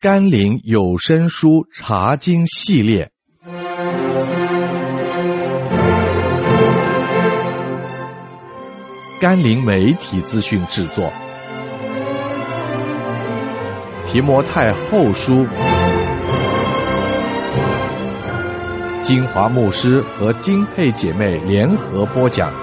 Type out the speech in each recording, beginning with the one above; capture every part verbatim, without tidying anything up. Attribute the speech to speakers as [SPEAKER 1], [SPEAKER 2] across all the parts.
[SPEAKER 1] 甘霖有声书查经系列，甘霖媒体资讯制作，提摩太后书，金华牧师和金佩姐妹联合播讲。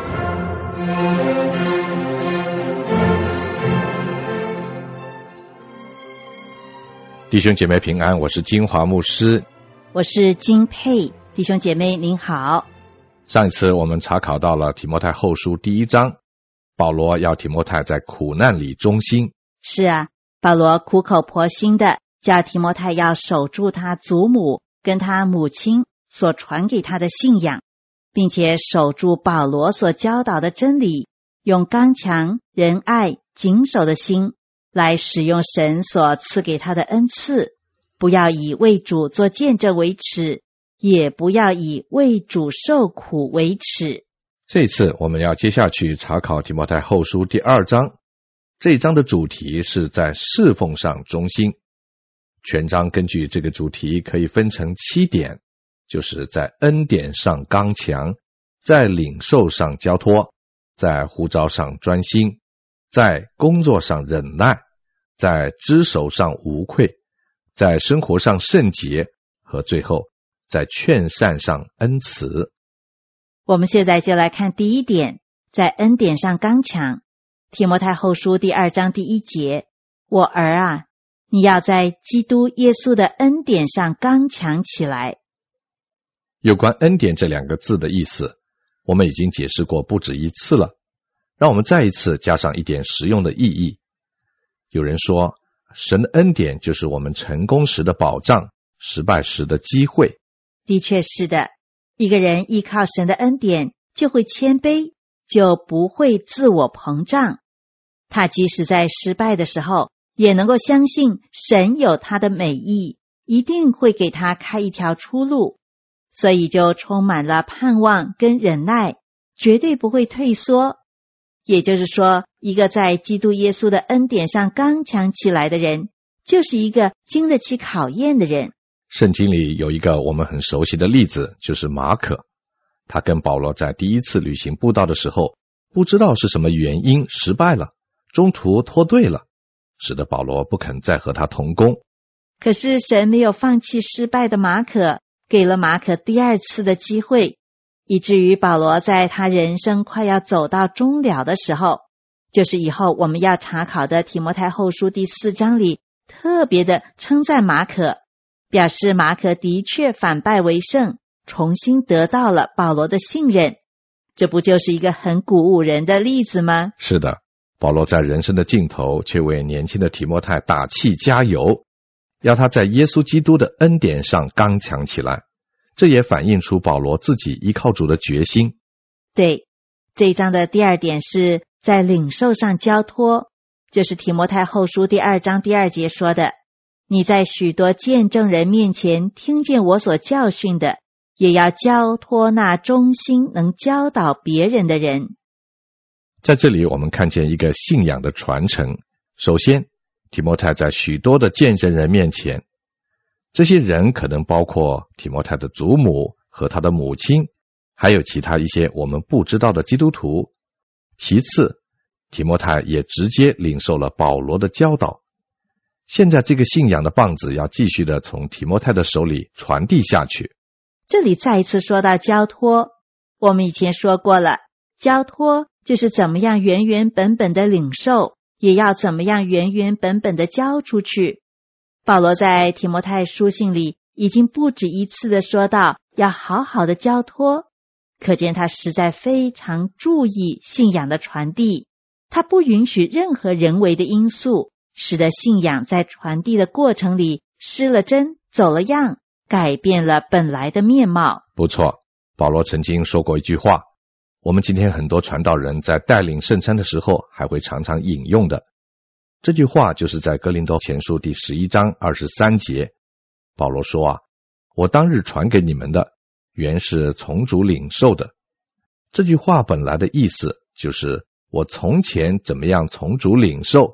[SPEAKER 1] 弟兄姐妹平安，我是金华牧师，
[SPEAKER 2] 我是金佩。弟兄姐妹您好。
[SPEAKER 1] 上一次我们查考到了提摩太后书第一章，保罗要提摩太在苦难里忠心。
[SPEAKER 2] 是啊，保罗苦口婆心的叫提摩太要守住他祖母跟他母亲所传给他的信仰，并且守住保罗所教导的真理，用刚强、仁爱、谨守的心来使用神所赐给他的恩赐，不要以为主做见证为耻，也不要以为主受苦为耻。
[SPEAKER 1] 这次我们要接下去查考提摩太后书第二章，这一章的主题是在侍奉上忠心。全章根据这个主题可以分成七点，就是在恩典上刚强，在领受上交托，在呼召上专心，在工作上忍耐，在知守上无愧，在生活上圣洁，和最后在劝善上恩慈。
[SPEAKER 2] 我们现在就来看第一点，在恩典上刚强。提摩太后书第二章第一节，我儿啊，你要在基督耶稣的恩典上刚强起来。
[SPEAKER 1] 有关恩典这两个字的意思，我们已经解释过不止一次了，让我们再一次加上一点实用的意义。有人说，神的恩典就是我们成功时的保障，失败时的机会。
[SPEAKER 2] 的确是的，一个人依靠神的恩典，就会谦卑，就不会自我膨胀。他即使在失败的时候，也能够相信神有他的美意，一定会给他开一条出路，所以就充满了盼望跟忍耐，绝对不会退缩。也就是说，一个在基督耶稣的恩典上刚强起来的人，就是一个经得起考验的人。
[SPEAKER 1] 圣经里有一个我们很熟悉的例子，就是马可。他跟保罗在第一次旅行布道的时候，不知道是什么原因失败了，中途脱队了，使得保罗不肯再和他同工。
[SPEAKER 2] 可是神没有放弃失败的马可，给了马可第二次的机会，以至于保罗在他人生快要走到终了的时候，就是以后我们要查考的提摩太后书第四章里，特别的称赞马可，表示马可的确反败为胜，重新得到了保罗的信任。这不就是一个很鼓舞人的例子吗？
[SPEAKER 1] 是的，保罗在人生的尽头却为年轻的提摩太打气加油，要他在耶稣基督的恩典上刚强起来。这也反映出保罗自己依靠主的决心。
[SPEAKER 2] 对，这一章的第二点是在领受上交托，就是提摩太后书第二章第二节说的，你在许多见证人面前听见我所教训的，也要交托那忠心能教导别人的人。
[SPEAKER 1] 在这里我们看见一个信仰的传承。首先，提摩太在许多的见证人面前，这些人可能包括提摩太的祖母和他的母亲，还有其他一些我们不知道的基督徒。其次，提摩太也直接领受了保罗的教导。现在这个信仰的棒子要继续的从提摩太的手里传递下去。
[SPEAKER 2] 这里再一次说到交托，我们以前说过了，交托就是怎么样原原本本的领受，也要怎么样原原本本的交出去。保罗在提摩太书信里已经不止一次的说到要好好的交托，可见他实在非常注意信仰的传递，他不允许任何人为的因素使得信仰在传递的过程里失了真，走了样，改变了本来的面貌。
[SPEAKER 1] 不错，保罗曾经说过一句话，我们今天很多传道人在带领圣餐的时候还会常常引用的。这句话就是在哥林多前书第十一章二十三节，保罗说啊，我当日传给你们的，原是从主领受的。这句话本来的意思就是我从前怎么样从主领受，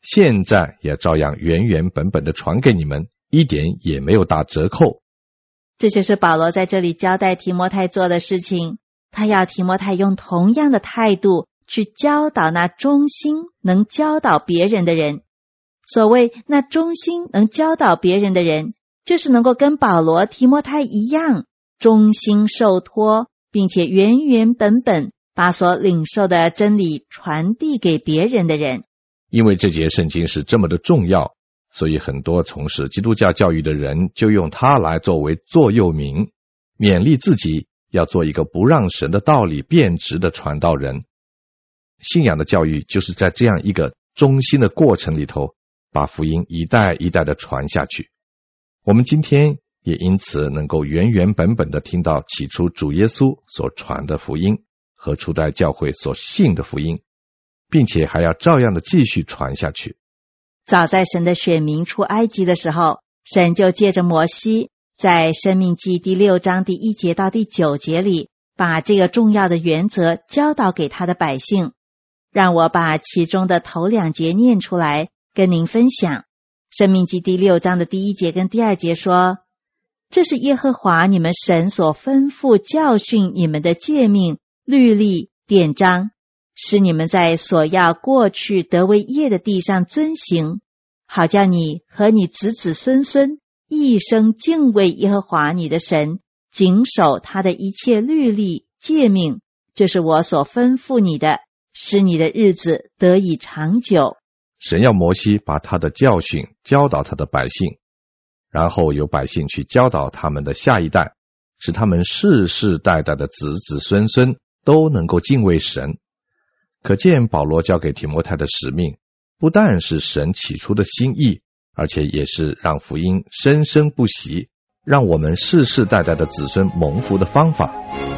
[SPEAKER 1] 现在也照样原原本本的传给你们，一点也没有打折扣。
[SPEAKER 2] 这就是保罗在这里交代提摩太做的事情，他要提摩太用同样的态度去教导那忠心能教导别人的人。所谓那忠心能教导别人的人，就是能够跟保罗、提摩太一样，忠心受托，并且原原本本把所领受的真理传递给别人的人。
[SPEAKER 1] 因为这节圣经是这么的重要，所以很多从事基督教教育的人就用它来作为座右铭，勉励自己要做一个不让神的道理变质的传道人。信仰的教育就是在这样一个忠心的过程里头，把福音一代一代的传下去。我们今天也因此能够原原本本的听到起初主耶稣所传的福音和初代教会所信的福音，并且还要照样的继续传下去。
[SPEAKER 2] 早在神的选民出埃及的时候，神就借着摩西在申命记第六章第一节到第九节里，把这个重要的原则教导给他的百姓。让我把其中的头两节念出来跟您分享。申命记第六章的第一节跟第二节说，这是耶和华你们神所吩咐教训你们的诫命、律例、典章，使你们在所要过去得为业的地上遵行，好叫你和你子子孙孙一生敬畏耶和华你的神，谨守他的一切律例、诫命，就是我所吩咐你的，使你的日子得以长久。
[SPEAKER 1] 神要摩西把他的教训教导他的百姓，然后由百姓去教导他们的下一代，使他们世世代代的子子孙孙都能够敬畏神。可见保罗交给提摩太的使命，不但是神起初的心意，而且也是让福音生生不息，让我们世世代代的子孙蒙福的方法。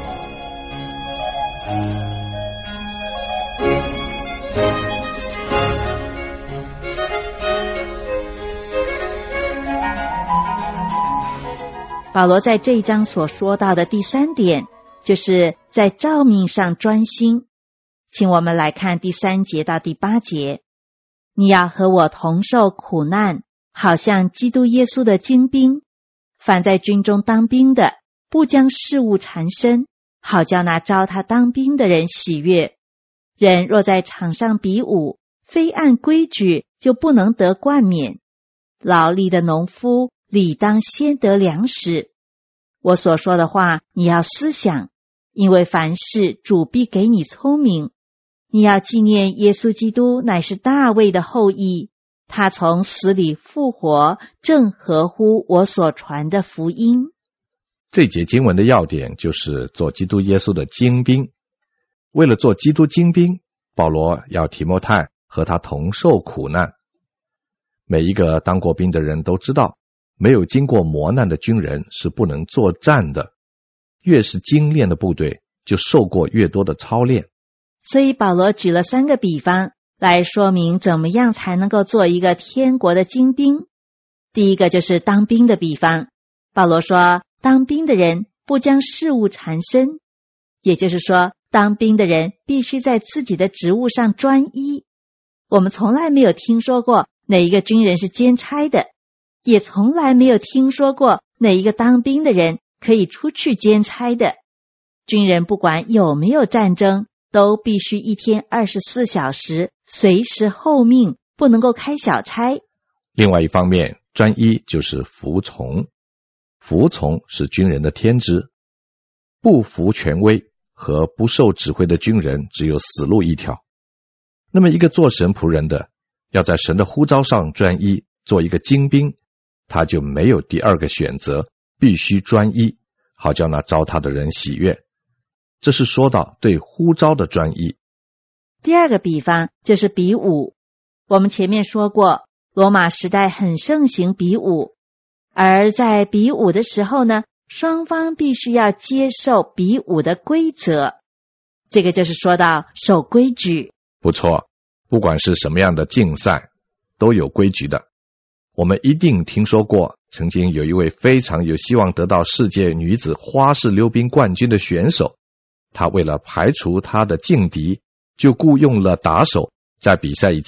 [SPEAKER 2] 保罗在这一章所说到的第三点，就是在召命上专心。请我们来看第三节到第八节。你要和我同受苦难，好像基督耶稣的精兵。凡在军中当兵的，不将事物缠身，好叫那招他当兵的人喜悦。人若在场上比武，非按规矩，就不能得冠冕。劳力的农夫理当先得粮食。我所说的话你要思想，因为凡事主必给你聪明。你要纪念耶稣基督乃是大卫的后裔，他从死里复活，正合乎我所传的福音。
[SPEAKER 1] 这节经文的要点就是做基督耶稣的精兵。为了做基督精兵，保罗要提摩太和他同受苦难。每一个当过兵的人都知道，没有经过磨难的军人是不能作战的。越是精练的部队，就受过越多的操练。
[SPEAKER 2] 所以保罗举了三个比方来说明怎么样才能够做一个天国的精兵。第一个就是当兵的比方。保罗说，当兵的人不将事物缠身，也就是说，当兵的人必须在自己的职务上专一。我们从来没有听说过哪一个军人是兼差的，也从来没有听说过哪一个当兵的人可以出去兼差的。军人不管有没有战争，都必须一天二十四小时随时候命，不能够开小差。
[SPEAKER 1] 另外一方面，专一就是服从。服从是军人的天职，不服权威和不受指挥的军人只有死路一条。那么一个做神仆人的，要在神的呼召上专一，做一个精兵，他就没有第二个选择，必须专一，好叫那招他的人喜悦。这是说到对呼召的专一。
[SPEAKER 2] 第二个比方就是比武。我们前面说过，罗马时代很盛行比武，而在比武的时候呢，双方必须要接受比武的规则。这个就是说到守规矩。
[SPEAKER 1] 不错，不管是什么样的竞赛，都有规矩的。我们一定听说过，曾经有一位非常有希望得到世界女子花式溜冰冠军的选手，他为了排除他的劲敌，就雇用了打手，在比赛以前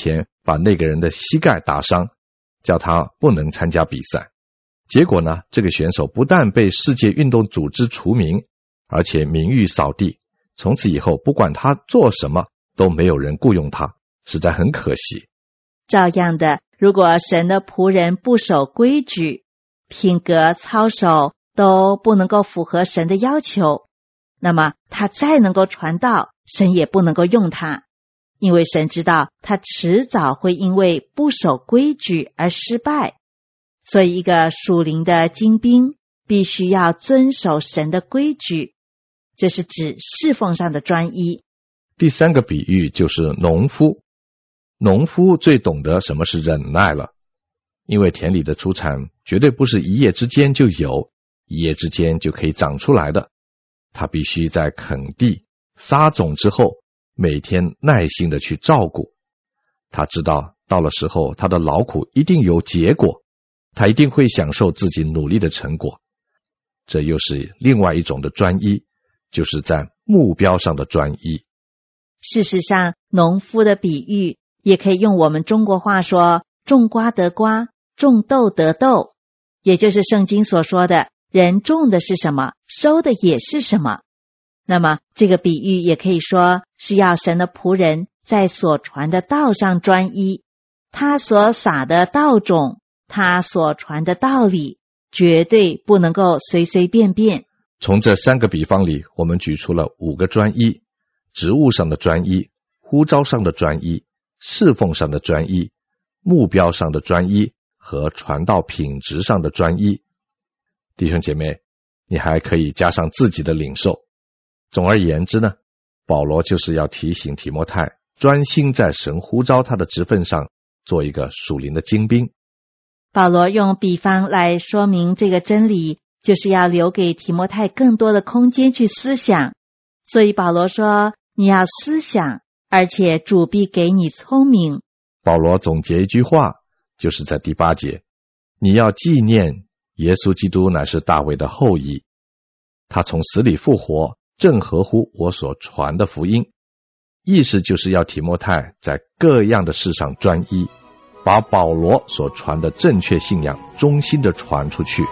[SPEAKER 1] 把那个人的膝盖打伤，叫他不能参加比赛。结果呢，这个选手不但被世界运动组织除名，而且名誉扫地，从此以后不管他做什么都没有人雇佣他，实在很可惜。
[SPEAKER 2] 照样的，如果神的仆人不守规矩，品格操守都不能够符合神的要求，那么他再能够传道，神也不能够用他，因为神知道他迟早会因为不守规矩而失败。所以一个属灵的精兵必须要遵守神的规矩，这是指侍奉上的专一。
[SPEAKER 1] 第三个比喻就是农夫。农夫最懂得什么是忍耐了，因为田里的出产绝对不是一夜之间就有，一夜之间就可以长出来的。他必须在垦地撒种之后，每天耐心的去照顾。他知道到了时候他的劳苦一定有结果，他一定会享受自己努力的成果。这又是另外一种的专一，就是在目标上的专一。
[SPEAKER 2] 事实上，农夫的比喻也可以用我们中国话说，种瓜得瓜，种豆得豆，也就是圣经所说的，人种的是什么，收的也是什么。那么这个比喻也可以说是要神的仆人在所传的道上专一，他所撒的道种，他所传的道理，绝对不能够随随便便。
[SPEAKER 1] 从这三个比方里，我们举出了五个专一：职务上的专一，呼召上的专一，侍奉上的专一，目标上的专一和传道品质上的专一。弟兄姐妹，你还可以加上自己的领受。总而言之呢，保罗就是要提醒提摩太专心在神呼召他的职分上，做一个属灵的精兵。
[SPEAKER 2] 保罗用比方来说明这个真理，就是要留给提摩太更多的空间去思想。所以保罗说，你要思想，而且主必给你聪明。
[SPEAKER 1] 保罗总结一句话，就是在第八节，你要纪念耶稣基督乃是大卫的后裔，他从死里复活，正合乎我所传的福音。意思就是要提摩太在各样的事上专一，把保罗所传的正确信仰忠心地传出去。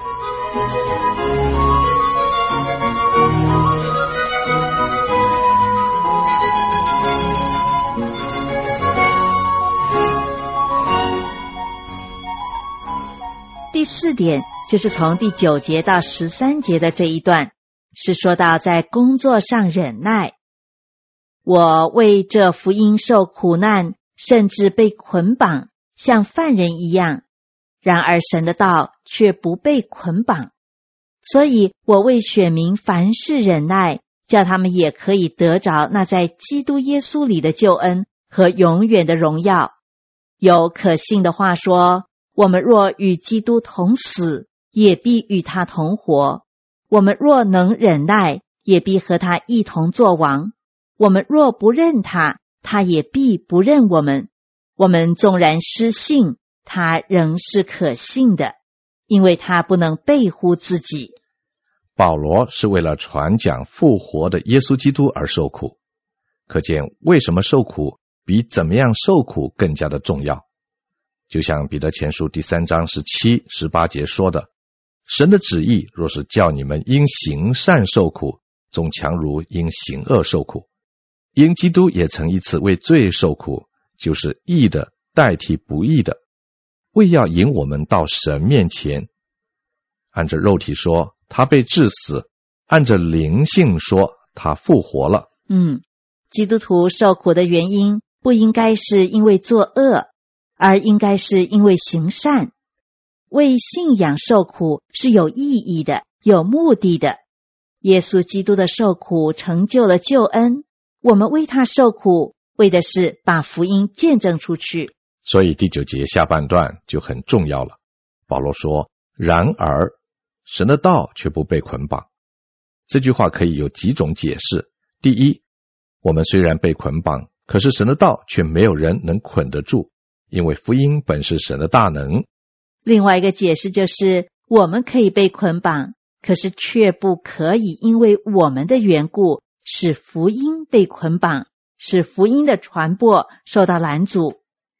[SPEAKER 2] 第四点就是从第九节到十三节的这一段，是说到在工作上忍耐。我为这福音受苦难，甚至被捆绑，像犯人一样，然而神的道却不被捆绑。所以我为选民凡事忍耐，叫他们也可以得着那在基督耶稣里的救恩和永远的荣耀。有可信的话说，我们若与基督同死，也必与他同活；我们若能忍耐，也必和他一同作王；我们若不认他，他也必不认我们。我们纵然失信，他仍是可信的，因为他不能背乎自己。
[SPEAKER 1] 保罗是为了传讲复活的耶稣基督而受苦，可见为什么受苦比怎么样受苦更加的重要。就像彼得前书第三章十七、十八节说的，神的旨意若是叫你们因行善受苦，总强如因行恶受苦。因基督也曾一次为罪受苦，就是义的代替不义的，为要引我们到神面前。按着肉体说，他被治死；按着灵性说，他复活了。
[SPEAKER 2] 嗯，基督徒受苦的原因不应该是因为作恶，而应该是因为行善。为信仰受苦是有意义的，有目的的。耶稣基督的受苦成就了救恩，我们为他受苦，为的是把福音见证出去。
[SPEAKER 1] 所以第九节下半段就很重要了。保罗说，然而神的道却不被捆绑。这句话可以有几种解释。第一，我们虽然被捆绑，可是神的道却没有人能捆得住，因为福音本是神的大能。
[SPEAKER 2] 另外一个解释就是，我们可以被捆绑，可是却不可以因为我们的缘故使福音被捆绑，使福音的传播受到拦阻。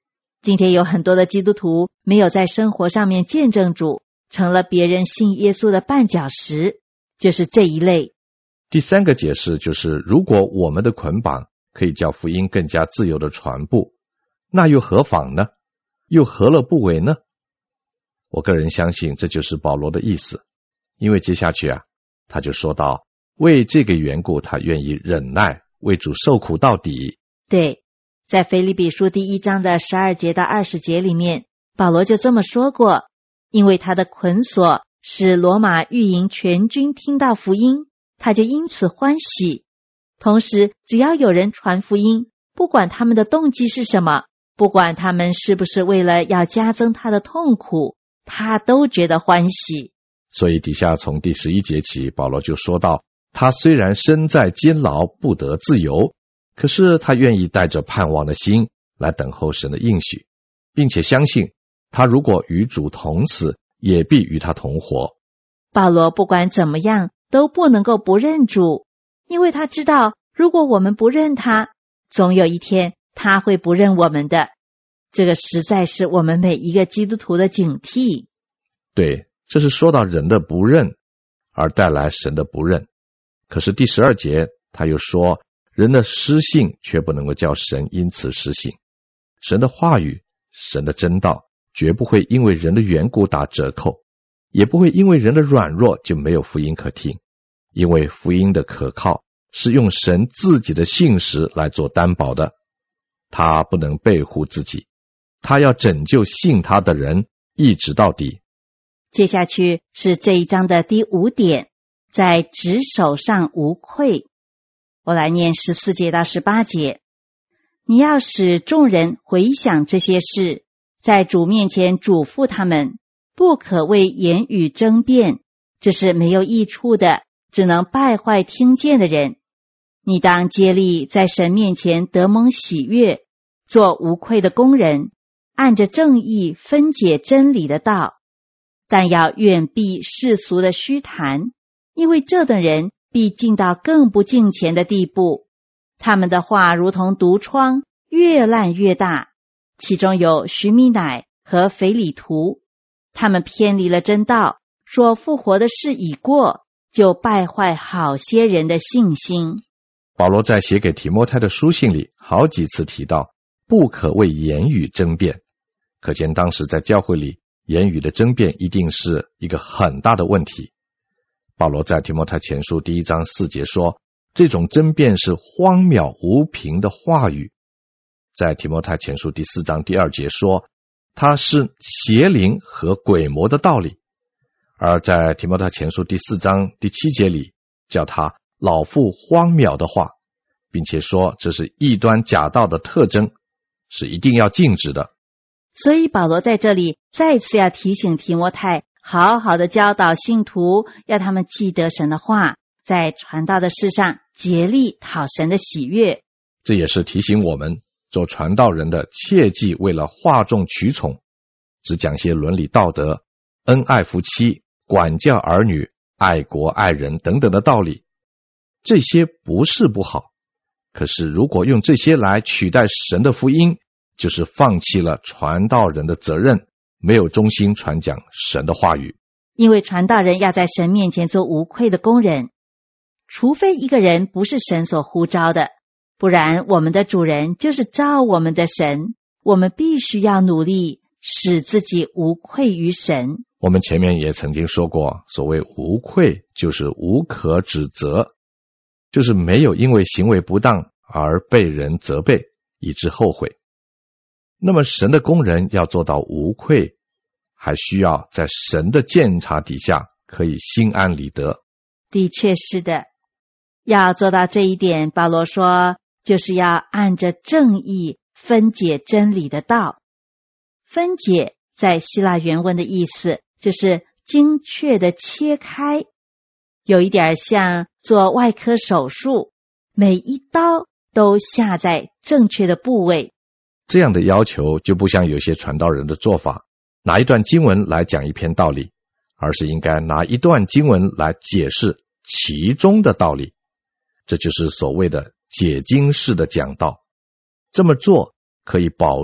[SPEAKER 2] 今天有很多的基督徒没有在生活上面见证主，成了别人信耶稣的绊脚石，就是这一类。
[SPEAKER 1] 第三个解释就是，如果我们的捆绑可以叫福音更加自由的传布，那又何妨呢？又何乐不为呢？我个人相信这就是保罗的意思，因为接下去啊，他就说到，为这个缘故他愿意忍耐，为主受苦到底。
[SPEAKER 2] 对，在腓立比书第一章的十二节到二十节里面，保罗就这么说过，因为他的捆锁使罗马御营全军听到福音，他就因此欢喜。同时只要有人传福音，不管他们的动机是什么，不管他们是不是为了要加增他的痛苦，他都觉得欢喜。
[SPEAKER 1] 所以底下从第十一节起，保罗就说到，他虽然身在监牢，不得自由，可是他愿意带着盼望的心来等候神的应许，并且相信他如果与主同死，也必与他同活。
[SPEAKER 2] 保罗不管怎么样都不能够不认主，因为他知道如果我们不认他，总有一天他会不认我们的。这个实在是我们每一个基督徒的警惕。
[SPEAKER 1] 对，这是说到人的不认而带来神的不认。可是第十二节他又说，人的失信却不能够叫神因此失信。神的话语，神的真道绝不会因为人的缘故打折扣，也不会因为人的软弱就没有福音可听。因为福音的可靠是用神自己的信实来做担保的，他不能背乎自己，他要拯救信他的人一直到底。
[SPEAKER 2] 接下去是这一章的第五点，在指手上无愧。我来念十四节到十八节。你要使众人回想这些事，在主面前嘱咐他们，不可为言语争辩，这是没有益处的，只能败坏听见的人。你当竭力在神面前得蒙喜悦，做无愧的工人，按着正义分解真理的道。但要远避世俗的虚谈，因为这等人必进到更不敬虔的地步。他们的话如同毒疮，越烂越大。其中有徐米乃和腓里图，他们偏离了真道，说复活的事已过，就败坏好些人的信心。
[SPEAKER 1] 保罗在写给提摩太的书信里好几次提到，不可为言语争辩，可见当时在教会里，言语的争辩一定是一个很大的问题。保罗在提摩太前书第一章四节说，这种争辩是荒渺无凭的话语。在提摩太前书第四章第二节说，它是邪灵和鬼魔的道理。而在提摩太前书第四章第七节里，叫他老妇荒谬的话，并且说这是异端假道的特征，是一定要禁止的。
[SPEAKER 2] 所以保罗在这里再次要提醒提摩太，好好的教导信徒，要他们记得神的话，在传道的事上竭力讨神的喜悦。
[SPEAKER 1] 这也是提醒我们做传道人的切忌为了哗众取宠，只讲些伦理道德、恩爱夫妻、管教儿女、爱国爱人等等的道理。这些不是不好，可是如果用这些来取代神的福音，就是放弃了传道人的责任，没有忠心传讲神的话语。
[SPEAKER 2] 因为传道人要在神面前做无愧的工人，除非一个人不是神所呼召的，不然我们的主人就是召我们的神，我们必须要努力使自己无愧于神。
[SPEAKER 1] 我们前面也曾经说过，所谓无愧就是无可指责，就是没有因为行为不当而被人责备以致后悔。那么神的工人要做到无愧，还需要在神的鉴察底下可以心安理得。
[SPEAKER 2] 的确是的，要做到这一点，保罗说就是要按着正义分解真理的道。分解在希腊原文的意思就是精确的切开，有一点像做外科手术，每一刀都下在正确的部位。
[SPEAKER 1] 这样的要求就不像有些传道人的做法，拿一段经文来讲一篇道理，而是应该拿一段经文来解释其中的道理。这就是所谓的解经式的讲道。这么做可以保证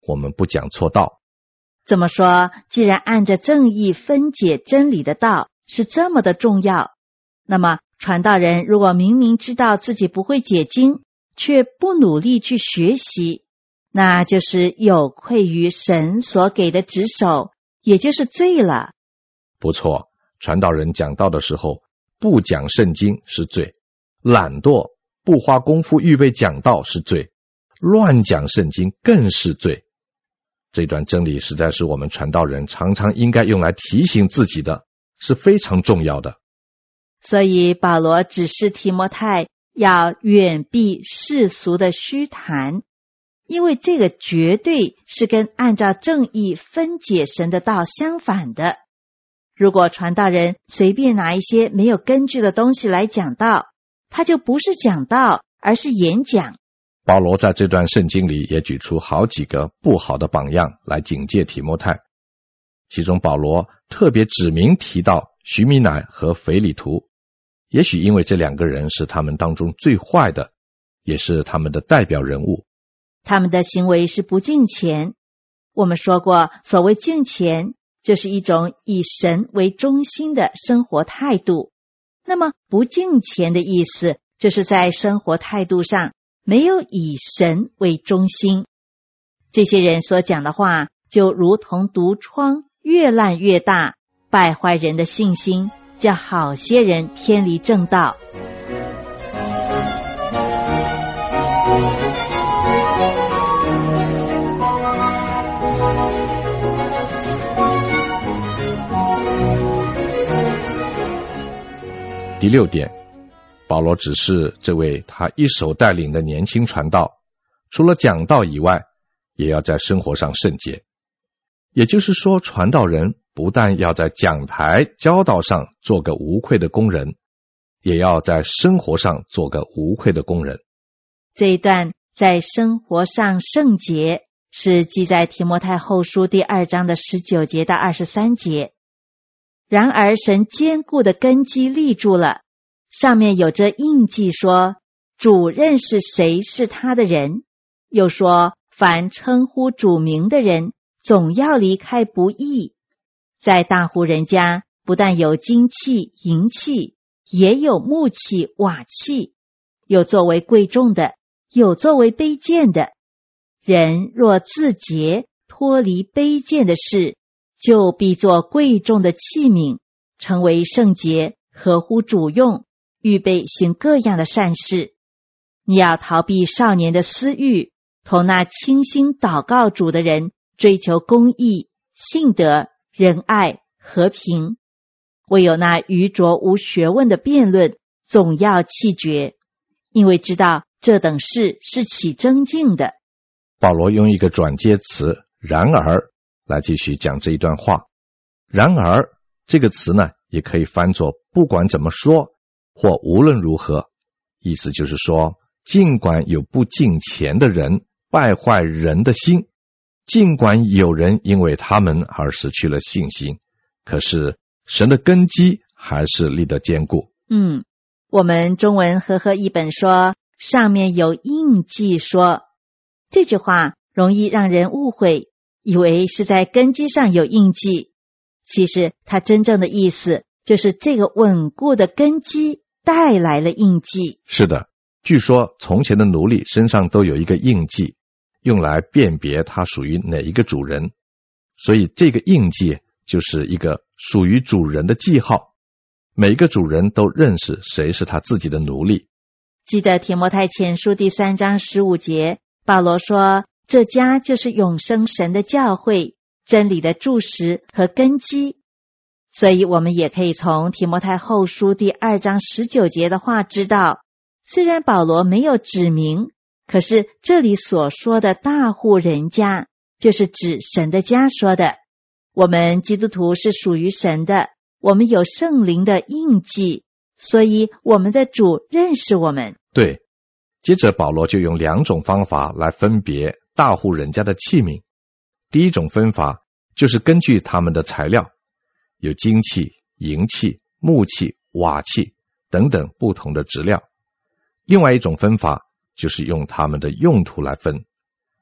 [SPEAKER 1] 我们不讲错道。
[SPEAKER 2] 这么说，既然按着正义分解真理的道是这么的重要，那么传道人如果明明知道自己不会解经，却不努力去学习，那就是有愧于神所给的职守，也就是罪了。
[SPEAKER 1] 不错，传道人讲道的时候不讲圣经是罪，懒惰不花功夫预备讲道是罪，乱讲圣经更是罪。这段真理实在是我们传道人常常应该用来提醒自己的，是非常重要的。
[SPEAKER 2] 所以保罗指示提摩太要远避世俗的虚谈，因为这个绝对是跟按照正义分解神的道相反的。如果传道人随便拿一些没有根据的东西来讲道，他就不是讲道，而是演讲。
[SPEAKER 1] 保罗在这段圣经里也举出好几个不好的榜样来警戒提摩太，其中保罗特别指明提到许米乃和腓利图，也许因为这两个人是他们当中最坏的，也是他们的代表人物。
[SPEAKER 2] 他们的行为是不敬虔。我们说过，所谓敬虔就是一种以神为中心的生活态度。那么不敬虔的意思就是在生活态度上没有以神为中心。这些人所讲的话就如同毒疮，越烂越大，败坏人的信心，叫好些人偏离正道。
[SPEAKER 1] 第六点，保罗指示这位他一手带领的年轻传道，除了讲道以外，也要在生活上圣洁。也就是说，传道人不但要在讲台教导上做个无愧的工人，也要在生活上做个无愧的工人。
[SPEAKER 2] 这一段在生活上圣洁是记在提摩太后书第二章的十九节到二十三节。然而神坚固的根基立住了，上面有着印记说，主认识谁是他的人，又说凡称呼主名的人总要离开不义。在大户人家不但有金器银器，也有木器瓦器，有作为贵重的，有作为卑贱的。人若自洁，脱离卑贱的事，就必作贵重的器皿，成为圣洁，合乎主用，预备行各样的善事。你要逃避少年的私欲，同那倾心祷告主的人追求公义、信德、仁爱、和平。唯有那愚拙无学问的辩论，总要弃绝，因为知道这等事是起争竞的。
[SPEAKER 1] 保罗用一个转接词然而来继续讲这一段话。然而这个词呢，也可以翻作不管怎么说，或无论如何，意思就是说，尽管有不敬虔的人败坏人的心，尽管有人因为他们而失去了信心，可是神的根基还是立得坚固。
[SPEAKER 2] 嗯，我们中文和合译本说上面有印记说，这句话容易让人误会，以为是在根基上有印记。其实它真正的意思就是这个稳固的根基带来了印记。
[SPEAKER 1] 是的，据说从前的奴隶身上都有一个印记，用来辨别他属于哪一个主人，所以这个印记就是一个属于主人的记号，每个主人都认识谁是他自己的奴隶。
[SPEAKER 2] 记得提摩太前书第三章十五节，保罗说，这家就是永生神的教会，真理的柱石和根基。所以我们也可以从提摩太后书第二章十九节的话知道，虽然保罗没有指明，可是这里所说的大户人家就是指神的家说的。我们基督徒是属于神的，我们有圣灵的印记，所以我们的主认识我们。
[SPEAKER 1] 对，接着保罗就用两种方法来分别大户人家的器皿。第一种分法就是根据他们的材料，有金器、银器、木器、瓦器等等不同的质料。另外一种分法就是用他们的用途来分，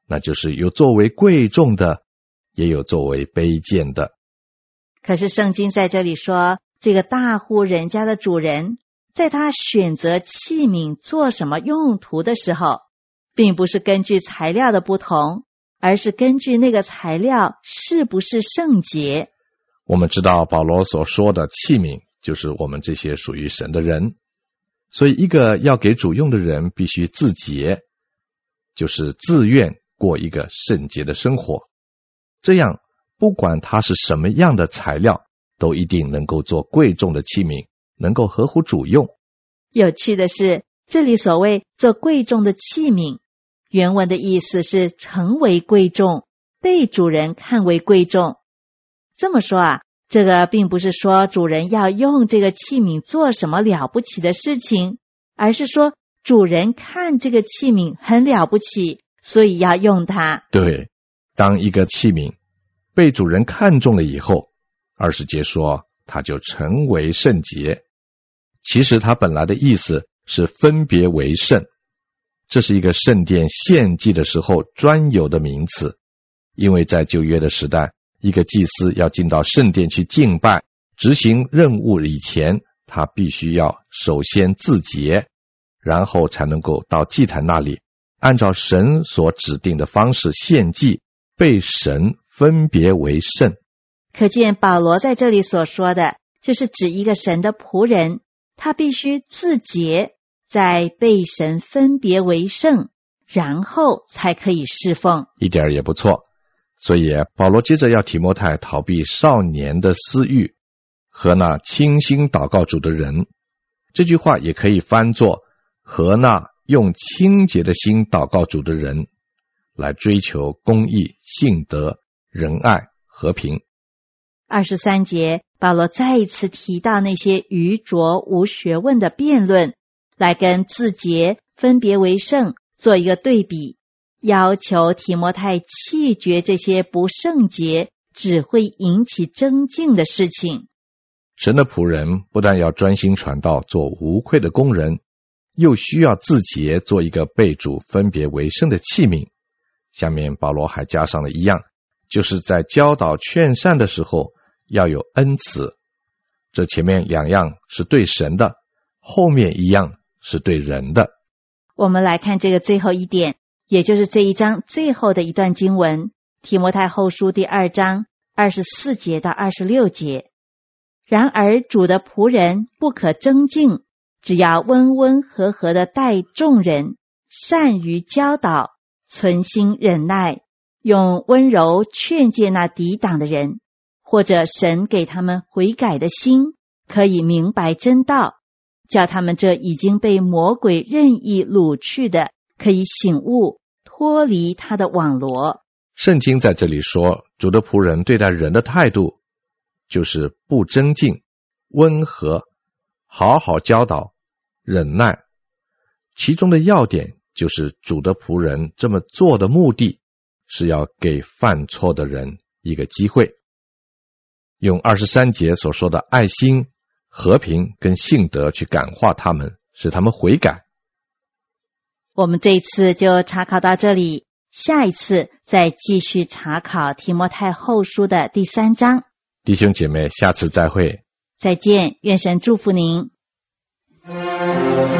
[SPEAKER 1] 那就是有作为贵重的，也有作为卑贱的。
[SPEAKER 2] 可是圣经在这里说，这个大户人家的主人，在他选择器皿做什么用途的时候，并不是根据材料的不同，而是根据那个材料是不是圣洁。
[SPEAKER 1] 我们知道保罗所说的器皿，就是我们这些属于神的人。所以一个要给主用的人必须自洁，就是自愿过一个圣洁的生活。这样不管它是什么样的材料，都一定能够做贵重的器皿，能够合乎主用。
[SPEAKER 2] 有趣的是，这里所谓做贵重的器皿，原文的意思是成为贵重，被主人看为贵重。这么说啊，这个并不是说主人要用这个器皿做什么了不起的事情，而是说主人看这个器皿很了不起，所以要用它。
[SPEAKER 1] 对，当一个器皿被主人看中了以后，二十节说它就成为圣洁。其实它本来的意思是分别为圣，这是一个圣殿献祭的时候专有的名词。因为在旧约的时代，一个祭司要进到圣殿去敬拜，执行任务以前，他必须要首先自洁，然后才能够到祭坛那里，按照神所指定的方式献祭，被神分别为圣。
[SPEAKER 2] 可见保罗在这里所说的，就是指一个神的仆人，他必须自洁，再被神分别为圣，然后才可以侍奉。
[SPEAKER 1] 一点也不错。所以保罗接着要提摩太逃避少年的私欲和那倾心祷告主的人，这句话也可以翻作和那用清洁的心祷告主的人，来追求公义、信德、仁爱、和平。
[SPEAKER 2] 二十三节，保罗再一次提到那些愚拙无学问的辩论，来跟自洁、分别为圣做一个对比，要求提摩太弃绝这些不圣洁、只会引起争竞的事情。
[SPEAKER 1] 神的仆人不但要专心传道，做无愧的工人，又需要自洁，做一个被主分别为圣的器皿。下面保罗还加上了一样，就是在教导劝善的时候要有恩慈。这前面两样是对神的，后面一样是对人的。
[SPEAKER 2] 我们来看这个最后一点，也就是这一章最后的一段经文，提摩太后书第二章二十四节到二十六节。然而主的仆人不可争竞，只要温温和和地待众人，善于教导，存心忍耐，用温柔劝诫那抵挡的人，或者神给他们悔改的心，可以明白真道，叫他们这已经被魔鬼任意掳去的，可以醒悟，脱离他的网罗。
[SPEAKER 1] 圣经在这里说，主的仆人对待人的态度就是不争竞，温和，好好教导，忍耐。其中的要点就是主的仆人这么做的目的是要给犯错的人一个机会，用二十三节所说的爱心、和平跟信德去感化他们，使他们悔改。
[SPEAKER 2] 我们这一次就查考到这里，下一次再继续查考提摩太后书的第三章。
[SPEAKER 1] 弟兄姐妹，下次再会。
[SPEAKER 2] 再见，愿神祝福您。